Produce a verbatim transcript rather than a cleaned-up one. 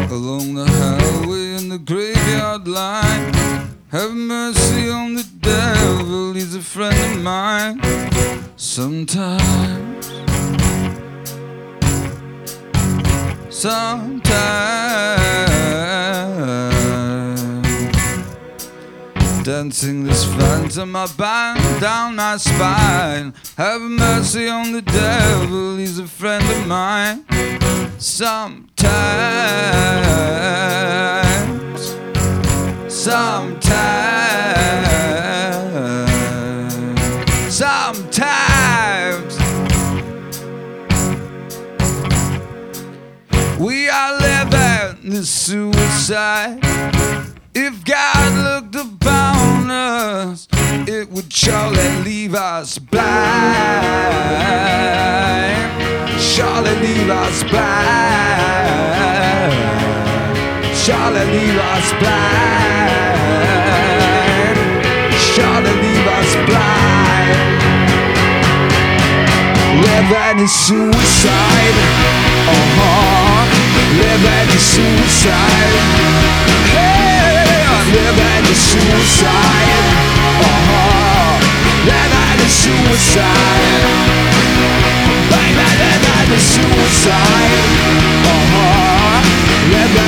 along the highway in the graveyard line. Have mercy on the devil, he's a friend of mine. Sometimes, sometimes, dancing this phantom I bind down my spine. Have mercy on the devil, he's a friend of mine. Sometimes, sometimes, sometimes we are living this suicide. If God looked upon us, it would surely leave us blind. Surely leave us blind. Surely leave us blind. Surely leave us blind. Living is suicide. Uh-huh. Living is suicide. Hey, living is suicide. Uh-huh. Living is suicide. Baby, living is suicide. Uh-huh. Living